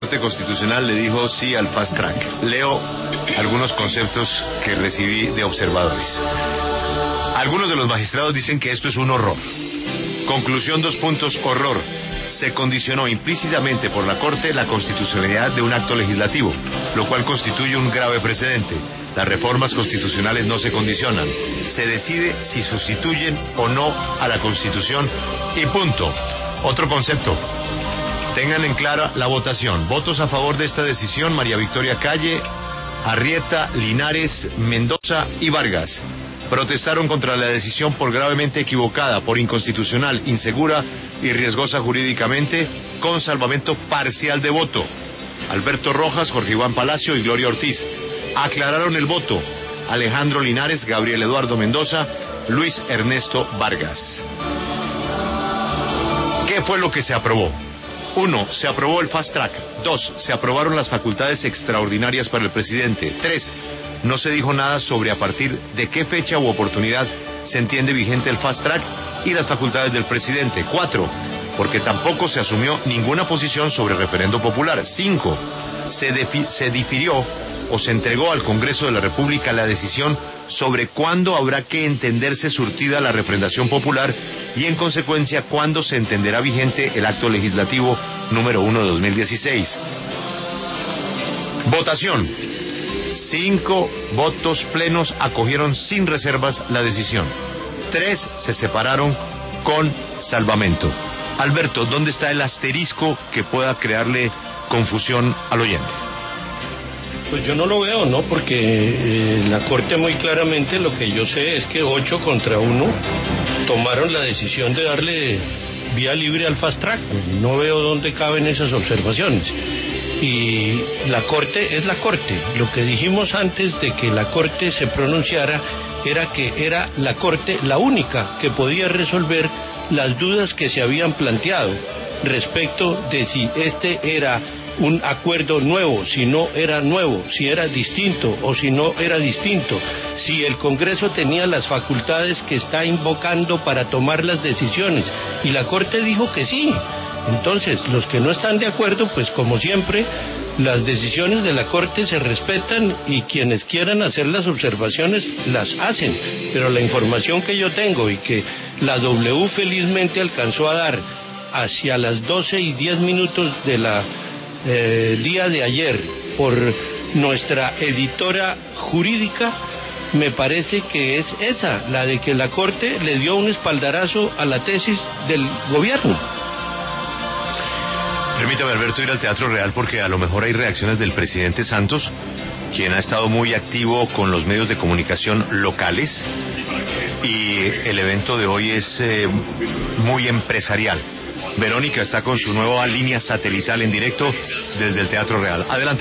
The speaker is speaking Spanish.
Corte Constitucional le dijo sí al fast track. Leo algunos conceptos que recibí de observadores. Algunos de los magistrados dicen que esto es un horror. Conclusión, 2 puntos, horror. Se condicionó implícitamente por la Corte la constitucionalidad de un acto legislativo, lo cual constituye un grave precedente. Las reformas constitucionales no se condicionan. Se decide si sustituyen o no a la Constitución y punto. Otro concepto. Tengan en clara la votación. Votos a favor de esta decisión: María Victoria Calle, Arrieta, Linares, Mendoza y Vargas. Protestaron contra la decisión por gravemente equivocada, por inconstitucional, insegura y riesgosa jurídicamente, con salvamento parcial de voto. Alberto Rojas, Jorge Iván Palacio y Gloria Ortiz. Aclararon el voto: Alejandro Linares, Gabriel Eduardo Mendoza, Luis Ernesto Vargas. ¿Qué fue lo que se aprobó? 1. Se aprobó el fast track. 2. Se aprobaron las facultades extraordinarias para el presidente. 3. No se dijo nada sobre a partir de qué fecha u oportunidad se entiende vigente el fast track y las facultades del presidente. 4. Porque tampoco se asumió ninguna posición sobre referendo popular. 5. Se difirió o se entregó al Congreso de la República la decisión sobre cuándo habrá que entenderse surtida la refrendación popular y en consecuencia cuándo se entenderá vigente el acto legislativo número 1 de 2016. Votación. 5 votos plenos acogieron sin reservas la decisión. 3 se separaron con salvamento. Alberto, ¿dónde está el asterisco que pueda crearle confusión al oyente? Pues yo no lo veo, ¿no? Porque la Corte muy claramente, lo que yo sé es que 8 contra 1 tomaron la decisión de darle vía libre al fast track. No veo dónde caben esas observaciones. Y la Corte es la Corte. Lo que dijimos antes de que la Corte se pronunciara era que era la Corte la única que podía resolver las dudas que se habían planteado respecto de si este era un acuerdo nuevo, si no era nuevo, si era distinto o si no era distinto, si el Congreso tenía las facultades que está invocando para tomar las decisiones, y la Corte dijo que sí. Entonces, los que no están de acuerdo, pues como siempre, las decisiones de la Corte se respetan y quienes quieran hacer las observaciones las hacen, pero la información que yo tengo y que la W felizmente alcanzó a dar hacia las 12:10 de la día de ayer por nuestra editora jurídica, me parece que es esa, la de que la Corte le dio un espaldarazo a la tesis del gobierno. Permítame, Alberto, ir al Teatro Real porque a lo mejor hay reacciones del presidente Santos, quien ha estado muy activo con los medios de comunicación locales, y el evento de hoy es muy empresarial. Verónica está con su nueva línea satelital en directo desde el Teatro Real. Adelante.